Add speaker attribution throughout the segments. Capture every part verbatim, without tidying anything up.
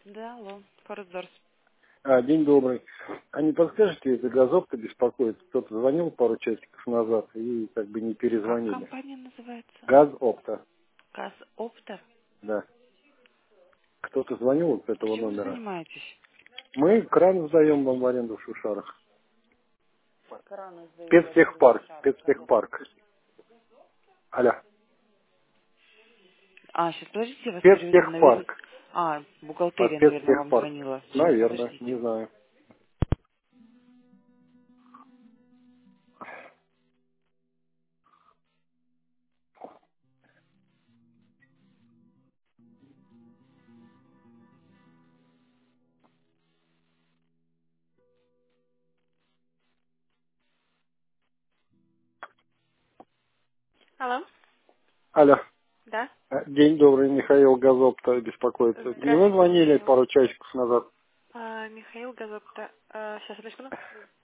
Speaker 1: Да, алло, Фордзорс.
Speaker 2: А, день добрый. А не подскажете, это газовка беспокоит? Кто-то звонил пару часиков назад и как бы не
Speaker 1: Как
Speaker 2: перезвонили.
Speaker 1: компания называется?
Speaker 2: Газопта,
Speaker 1: Газоптер.
Speaker 2: да. Кто-то звонил вот с этого
Speaker 1: Чем вы
Speaker 2: номера.
Speaker 1: занимаетесь?
Speaker 2: Мы кран сдаем вам в аренду в Шушарах.
Speaker 1: Краны сдаете в аренду в
Speaker 2: Спецтехпарк,
Speaker 1: Шушарах.
Speaker 2: спецтехпарк. Алло.
Speaker 1: А, сейчас подождите, я вас переведу, наверное.
Speaker 2: Спецтехпарк.
Speaker 1: А,
Speaker 2: А
Speaker 1: бухгалтерия, наверное, вам
Speaker 2: спецтехпарк.
Speaker 1: звонила. Сейчас,
Speaker 2: Наверное,
Speaker 1: подождите.
Speaker 2: не знаю.
Speaker 1: Алло,
Speaker 2: Алло.
Speaker 1: да?
Speaker 2: А, День добрый, Михаил Газопта беспокоится. Не вы
Speaker 1: Здравствуйте,
Speaker 2: звонили
Speaker 1: Михаил.
Speaker 2: пару часиков назад?
Speaker 1: А, Михаил Газопта. А, сейчас, одну секунду.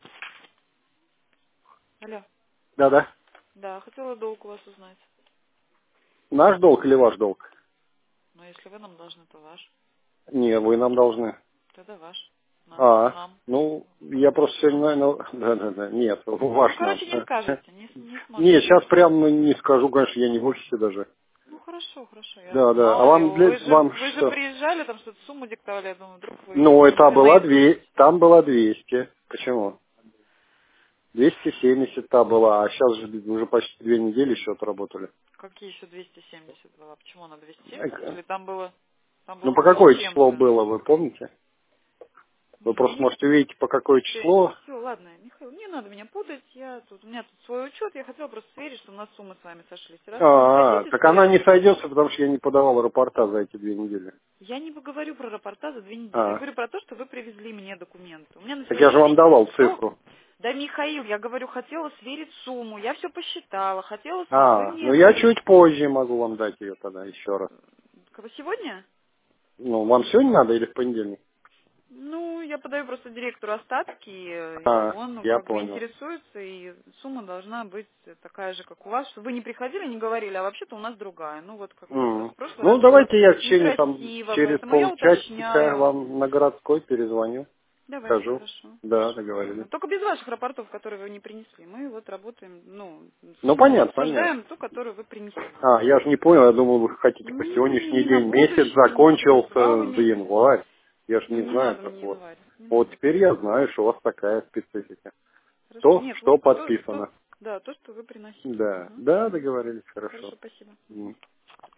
Speaker 1: Алло.
Speaker 2: Да-да.
Speaker 1: Да, хотела долг у вас узнать.
Speaker 2: Наш долг или ваш долг?
Speaker 1: Но если вы нам должны, то ваш.
Speaker 2: Не, вы нам должны.
Speaker 1: Тогда ваш. Нам.
Speaker 2: А,
Speaker 1: Нам.
Speaker 2: ну,
Speaker 1: Потому
Speaker 2: я
Speaker 1: что
Speaker 2: просто
Speaker 1: это
Speaker 2: сегодня,
Speaker 1: нам.
Speaker 2: наверное, да-да-да, нет,
Speaker 1: Ну,
Speaker 2: ваш нам.
Speaker 1: короче, не скажете, не, не
Speaker 2: Не,
Speaker 1: сможете
Speaker 2: сейчас
Speaker 1: сказать.
Speaker 2: прям не скажу, конечно, я не в офисе даже.
Speaker 1: Ну хорошо, хорошо, я
Speaker 2: Да, да. А
Speaker 1: мало ли,
Speaker 2: вам для
Speaker 1: вы же
Speaker 2: вам
Speaker 1: вы же
Speaker 2: что?
Speaker 1: приезжали, там что-то сумму диктовали, я думаю, вдруг вы ее
Speaker 2: Ну, это
Speaker 1: помните
Speaker 2: была
Speaker 1: наизусть.
Speaker 2: две, там была двести. Почему? двести семьдесят та была, а сейчас же уже почти две недели счет работали.
Speaker 1: Какие еще двести семьдесят было? Почему она двести семьдесят?
Speaker 2: Эк,
Speaker 1: Или там было там
Speaker 2: Ну,
Speaker 1: было
Speaker 2: по
Speaker 1: сто с
Speaker 2: какое число
Speaker 1: чем-то?
Speaker 2: было, вы помните? Вы
Speaker 1: Не, я
Speaker 2: просто
Speaker 1: не.
Speaker 2: можете увидеть, по какое
Speaker 1: Слушайте,
Speaker 2: число.
Speaker 1: все, ладно, Михаил, не надо меня путать, я тут, у меня тут свой учет, я хотела просто сверить, что у нас суммы с вами сошлись. Раз вы не
Speaker 2: А,
Speaker 1: хотите
Speaker 2: так она не
Speaker 1: сверить,
Speaker 2: сойдется, потому что я не подавал рапорта за эти две недели.
Speaker 1: я не говорю про рапорта за две недели, я
Speaker 2: А,
Speaker 1: говорю про то, что вы привезли мне документы. У меня на
Speaker 2: так я же
Speaker 1: сегодняшний
Speaker 2: вам
Speaker 1: день
Speaker 2: давал
Speaker 1: сто.
Speaker 2: цифру.
Speaker 1: Да, Михаил, я говорю, хотела сверить сумму, я все посчитала, хотела сверить. Вы
Speaker 2: А,
Speaker 1: мне
Speaker 2: ну я
Speaker 1: говорите,
Speaker 2: чуть позже могу вам дать ее тогда еще раз.
Speaker 1: как бы сегодня?
Speaker 2: Ну, вам сегодня надо или в понедельник?
Speaker 1: Ну, я подаю просто директору остатки, и
Speaker 2: А,
Speaker 1: он ну,
Speaker 2: я
Speaker 1: как бы
Speaker 2: понял.
Speaker 1: интересуется, и сумма должна быть такая же, как у вас, чтобы вы не приходили, не говорили, а вообще-то у нас другая. Ну, вот как бы
Speaker 2: М.
Speaker 1: в прошлый
Speaker 2: Ну,
Speaker 1: раз было
Speaker 2: давайте я в течение там
Speaker 1: некрасиво,
Speaker 2: через
Speaker 1: поэтому я
Speaker 2: полчасика
Speaker 1: уточняю.
Speaker 2: вам на городской перезвоню,
Speaker 1: Давайте,
Speaker 2: скажу.
Speaker 1: хорошо.
Speaker 2: Да,
Speaker 1: Ладно.
Speaker 2: договорились.
Speaker 1: Только без ваших рапортов, которые вы не принесли. Мы вот работаем, ну,
Speaker 2: Ну,
Speaker 1: сумму
Speaker 2: понятно, понятно.
Speaker 1: обсуждаем ту, которую вы принесли.
Speaker 2: А, я же не понял, я думал, вы хотите по
Speaker 1: Не,
Speaker 2: сегодняшний
Speaker 1: не на
Speaker 2: день. Месяц
Speaker 1: будущий, ничего. А вы
Speaker 2: закончился за
Speaker 1: не,
Speaker 2: январь. Я же не
Speaker 1: не
Speaker 2: знаю,
Speaker 1: надо
Speaker 2: как
Speaker 1: мне
Speaker 2: у вас.
Speaker 1: январь. Не
Speaker 2: Вот
Speaker 1: надо.
Speaker 2: теперь я знаю, что у вас такая специфика.
Speaker 1: Хорошо.
Speaker 2: То,
Speaker 1: Нет,
Speaker 2: что
Speaker 1: вот то, то,
Speaker 2: подписано.
Speaker 1: да, то, что вы приносили.
Speaker 2: Да,
Speaker 1: Угу.
Speaker 2: да,
Speaker 1: Все.
Speaker 2: договорились, хорошо.
Speaker 1: Хорошо, спасибо.
Speaker 2: М.